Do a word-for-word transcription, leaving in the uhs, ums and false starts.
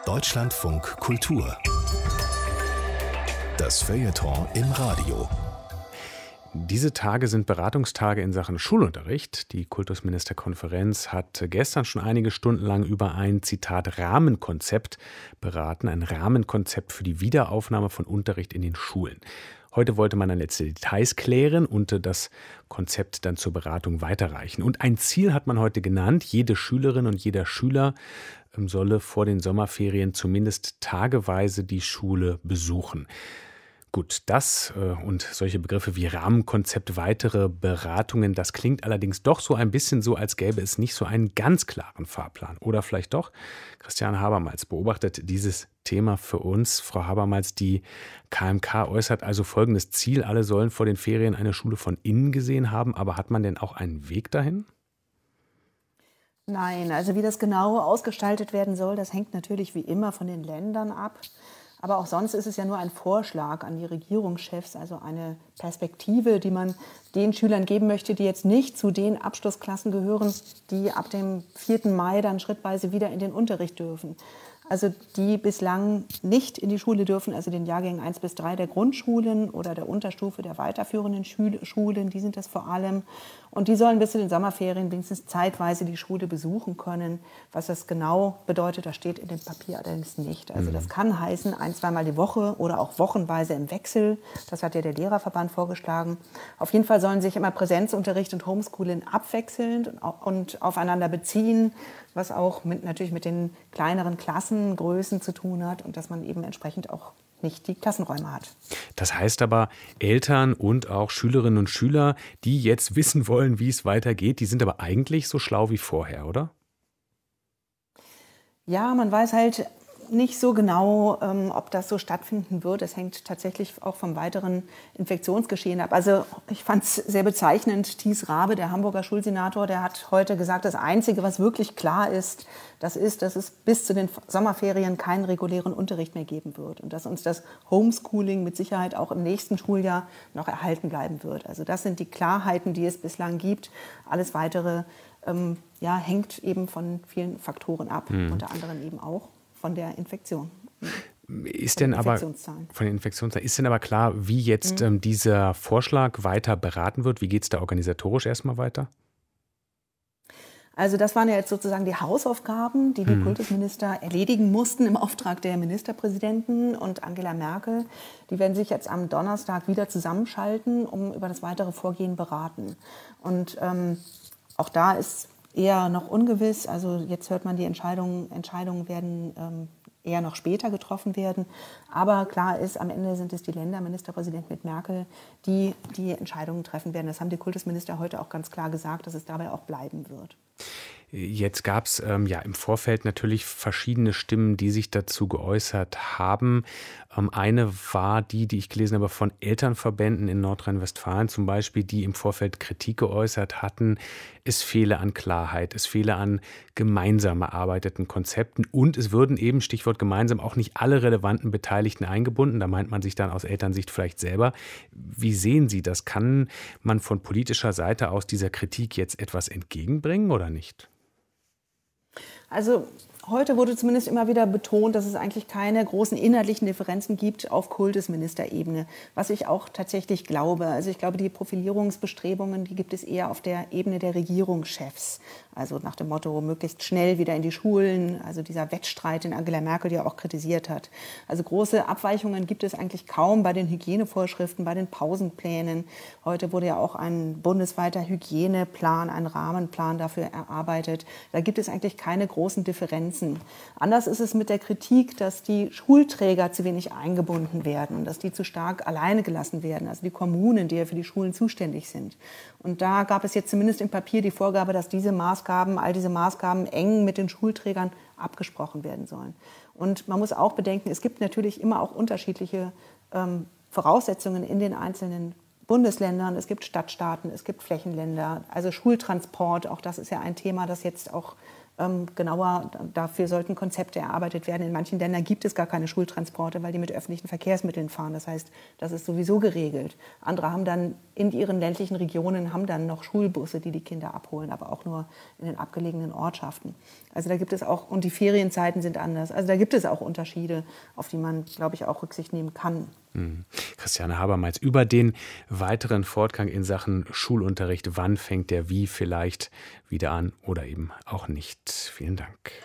Deutschlandfunk Kultur. Das Feuilleton im Radio. Diese Tage sind Beratungstage in Sachen Schulunterricht. Die Kultusministerkonferenz hat gestern schon einige Stunden lang über ein, Zitat, Rahmenkonzept beraten. Ein Rahmenkonzept für die Wiederaufnahme von Unterricht in den Schulen. Heute wollte man dann letzte Details klären und das Konzept dann zur Beratung weiterreichen. Und ein Ziel hat man heute genannt. Jede Schülerin und jeder Schüler solle vor den Sommerferien zumindest tageweise die Schule besuchen. Gut, das äh, und solche Begriffe wie Rahmenkonzept, weitere Beratungen, das klingt allerdings doch so ein bisschen so, als gäbe es nicht so einen ganz klaren Fahrplan. Oder vielleicht doch? Christiane Habermals beobachtet dieses Thema für uns. Frau Habermals, die K M K äußert also folgendes Ziel: Alle sollen vor den Ferien eine Schule von innen gesehen haben. Aber hat man denn auch einen Weg dahin? Nein, also wie das genau ausgestaltet werden soll, das hängt natürlich wie immer von den Ländern ab. Aber auch sonst ist es ja nur ein Vorschlag an die Regierungschefs, also eine Perspektive, die man den Schülern geben möchte, die jetzt nicht zu den Abschlussklassen gehören, die ab dem vierten Mai dann schrittweise wieder in den Unterricht dürfen. Also die bislang nicht in die Schule dürfen, also den Jahrgängen eins bis drei der Grundschulen oder der Unterstufe der weiterführenden Schulen, die sind das vor allem. Und die sollen bis zu den Sommerferien wenigstens zeitweise die Schule besuchen können. Was das genau bedeutet, das steht in dem Papier allerdings nicht. Also das kann heißen, ein-, zweimal die Woche oder auch wochenweise im Wechsel. Das hat ja der Lehrerverband vorgeschlagen. Auf jeden Fall sollen sich immer Präsenzunterricht und Homeschooling abwechselnd und aufeinander beziehen, was auch mit, natürlich mit den kleineren Klassengrößen zu tun hat und dass man eben entsprechend auch nicht die Klassenräume hat. Das heißt aber, Eltern und auch Schülerinnen und Schüler, die jetzt wissen wollen, wie es weitergeht, die sind aber eigentlich so schlau wie vorher, oder? Ja, man weiß halt nicht so genau, ähm, ob das so stattfinden wird. Es hängt tatsächlich auch vom weiteren Infektionsgeschehen ab. Also ich fand es sehr bezeichnend, Thies Rabe, der Hamburger Schulsenator, der hat heute gesagt, das Einzige, was wirklich klar ist, das ist, dass es bis zu den Sommerferien keinen regulären Unterricht mehr geben wird und dass uns das Homeschooling mit Sicherheit auch im nächsten Schuljahr noch erhalten bleiben wird. Also das sind die Klarheiten, die es bislang gibt. Alles Weitere ähm, ja, hängt eben von vielen Faktoren ab, hm. unter anderem eben auch von der Infektion. Ist denn aber von den Infektionszahlen, ist denn aber klar, wie jetzt mhm. ähm, dieser Vorschlag weiter beraten wird? Wie geht es da organisatorisch erstmal weiter? Also das waren ja jetzt sozusagen die Hausaufgaben, die die mhm. Kultusminister erledigen mussten im Auftrag der Ministerpräsidenten und Angela Merkel. Die werden sich jetzt am Donnerstag wieder zusammenschalten, um über das weitere Vorgehen beraten. Und ähm, auch da ist eher noch ungewiss. Also jetzt hört man, die Entscheidungen, Entscheidungen werden ähm, eher noch später getroffen werden. Aber klar ist, am Ende sind es die Länder, Ministerpräsident mit Merkel, die die Entscheidungen treffen werden. Das haben die Kultusminister heute auch ganz klar gesagt, dass es dabei auch bleiben wird. Jetzt gab es ähm, ja im Vorfeld natürlich verschiedene Stimmen, die sich dazu geäußert haben. Ähm, eine war die, die ich gelesen habe, von Elternverbänden in Nordrhein-Westfalen zum Beispiel, die im Vorfeld Kritik geäußert hatten. Es fehle an Klarheit, es fehle an gemeinsam erarbeiteten Konzepten und es würden eben, Stichwort gemeinsam, auch nicht alle relevanten Beteiligten eingebunden. Da meint man sich dann aus Elternsicht vielleicht selber. Wie sehen Sie das? Kann man von politischer Seite aus dieser Kritik jetzt etwas entgegenbringen oder nicht? Also heute wurde zumindest immer wieder betont, dass es eigentlich keine großen inhaltlichen Differenzen gibt auf Kultusministerebene, was ich auch tatsächlich glaube. Also ich glaube, die Profilierungsbestrebungen, die gibt es eher auf der Ebene der Regierungschefs. Also nach dem Motto, möglichst schnell wieder in die Schulen, also dieser Wettstreit, den Angela Merkel ja auch kritisiert hat. Also große Abweichungen gibt es eigentlich kaum bei den Hygienevorschriften, bei den Pausenplänen. Heute wurde ja auch ein bundesweiter Hygieneplan, ein Rahmenplan dafür erarbeitet. Da gibt es eigentlich keine großen Differenzen. Anders ist es mit der Kritik, dass die Schulträger zu wenig eingebunden werden, dass die zu stark alleine gelassen werden, also die Kommunen, die ja für die Schulen zuständig sind. Und da gab es jetzt zumindest im Papier die Vorgabe, dass diese Maßgaben, all diese Maßgaben eng mit den Schulträgern abgesprochen werden sollen. Und man muss auch bedenken, es gibt natürlich immer auch unterschiedliche ähm, Voraussetzungen in den einzelnen Bundesländern. Es gibt Stadtstaaten, es gibt Flächenländer, also Schultransport, auch das ist ja ein Thema, das jetzt auch ähm, genauer, dafür sollten Konzepte erarbeitet werden. In manchen Ländern gibt es gar keine Schultransporte, weil die mit öffentlichen Verkehrsmitteln fahren. Das heißt, das ist sowieso geregelt. Andere haben dann in ihren ländlichen Regionen haben dann noch Schulbusse, die die Kinder abholen, aber auch nur in den abgelegenen Ortschaften. Also da gibt es auch, und die Ferienzeiten sind anders. Also da gibt es auch Unterschiede, auf die man, glaube ich, auch Rücksicht nehmen kann. Hm. Christiane Habermas, über den weiteren Fortgang in Sachen Schulunterricht, wann fängt der wie vielleicht wieder an oder eben auch nicht. Vielen Dank.